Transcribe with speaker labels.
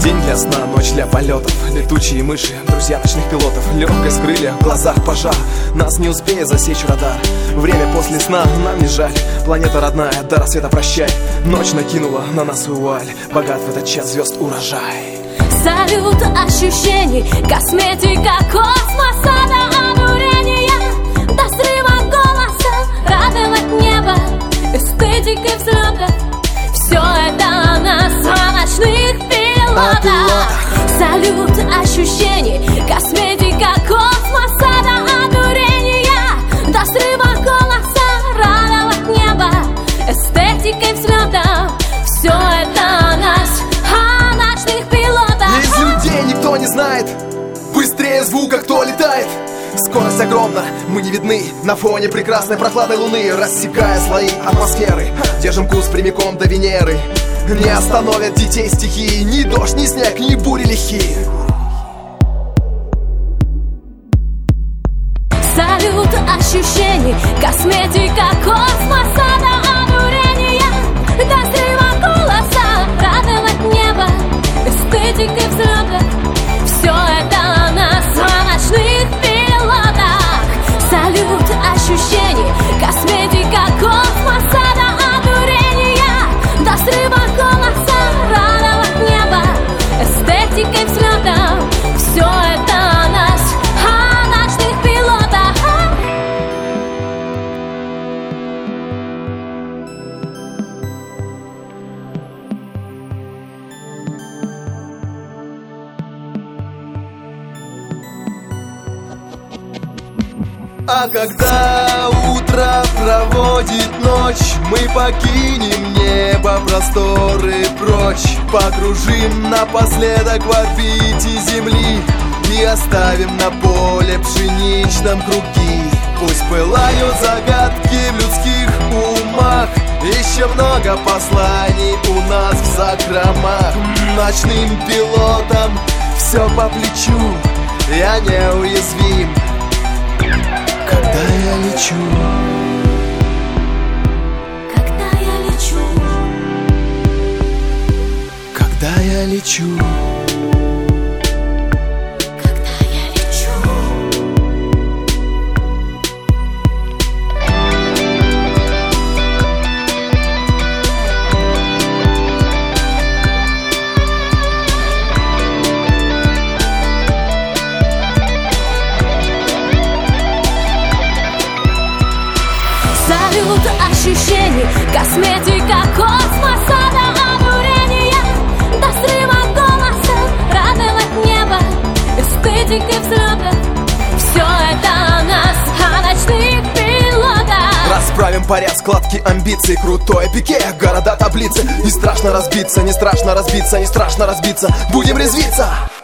Speaker 1: День для сна, ночь для полетов. Летучие мыши, друзья ночных пилотов. Легкость крылья, в глазах пожар. Нас не успеет засечь радар. Время после сна, нам не жаль. Планета родная, до рассвета прощай. Ночь накинула на нас вуаль. Богат в этот час звезд урожай.
Speaker 2: Салют ощущений, косметика космоса до одурения, до срыва голоса, радовать небо, эстетикой взлета. Все это о нас, о ночных пилотах. Салют ощущений, косметика космоса до одурения, до срыва голоса, радовать небо, эстетикой взлета. Все это о нас, о ночных пилотах.
Speaker 1: Из людей никто не знает быстрее звука, кто летает. Скорость огромна, мы не видны на фоне прекрасной прохладной луны. Рассекая слои атмосферы, держим курс прямиком до Венеры. Не остановят детей стихии, ни дождь, ни снег, ни бури лихие.
Speaker 2: Салют ощущений, косметика космоса до одурения, до срыва голоса, радовать небо, эстетикой взлета. Все это о нас, о ночных пилотах. Салют ощущений, косметика космоса до одурения, до срыва голоса, радовать небо, эстетикой взлета. Все это о нас, о ночных пилотах.
Speaker 1: А когда утро проводит ночь, мы покинем небо, просторы прочь. Покружим напоследок в орбите Земли и оставим на поле пшеничном круги. Пусть пылают загадки в людских умах, еще много посланий у нас в закромах. Ночным пилотам все по плечу, я неуязвим, когда я лечу.
Speaker 2: Когда я лечу,
Speaker 1: Когда я лечу.
Speaker 2: когда я лечу. Салют ощущений, косметика космоса до одурения, до срыва голоса, радовать небо, эстетикой взлета. Все это о нас, о ночных пилотах.
Speaker 1: Расправим поряд, складки амбиций, крутое пике, города, таблицы. Не страшно разбиться, не страшно разбиться, не страшно разбиться. Будем резвиться.